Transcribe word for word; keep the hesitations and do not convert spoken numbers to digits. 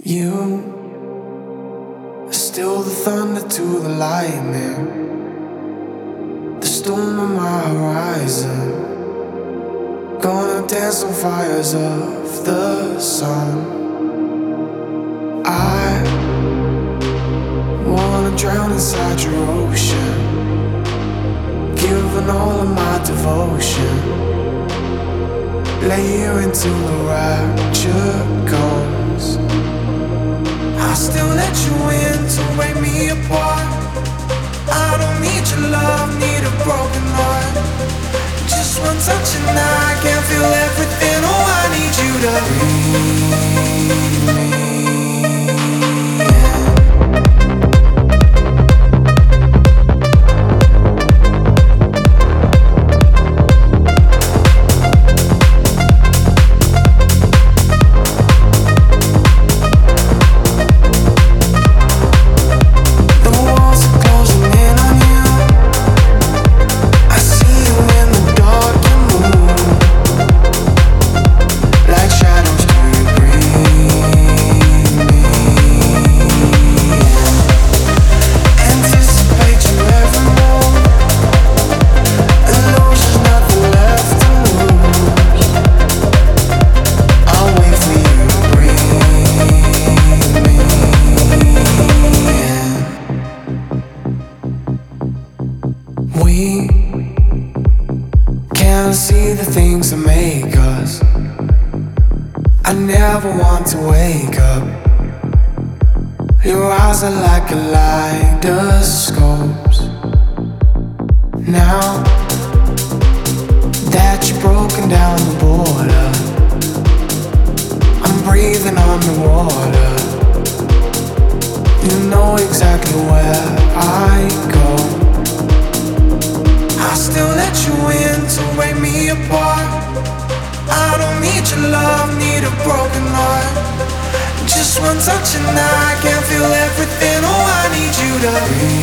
You are still the thunder to the lightning, the storm on my horizon. Gonna dance on fires of the sun. I wanna drown inside your ocean, giving all of my devotion. Lay here until the rapture comes. I still let you in to break me apart. I don't need your love, need a broken heart. Just one touch and I can feel everything. Oh, I need you to breathe me. We can't see the things that make us. I never want to wake up. Your eyes are like kaleidoscopes. Now that you've broken down the border, I'm breathing underwater. You know exactly where I go. I still let you in to break me apart. I don't need your love, need a broken heart. Just one touch and I can feel everything. Oh, I need you to breathe.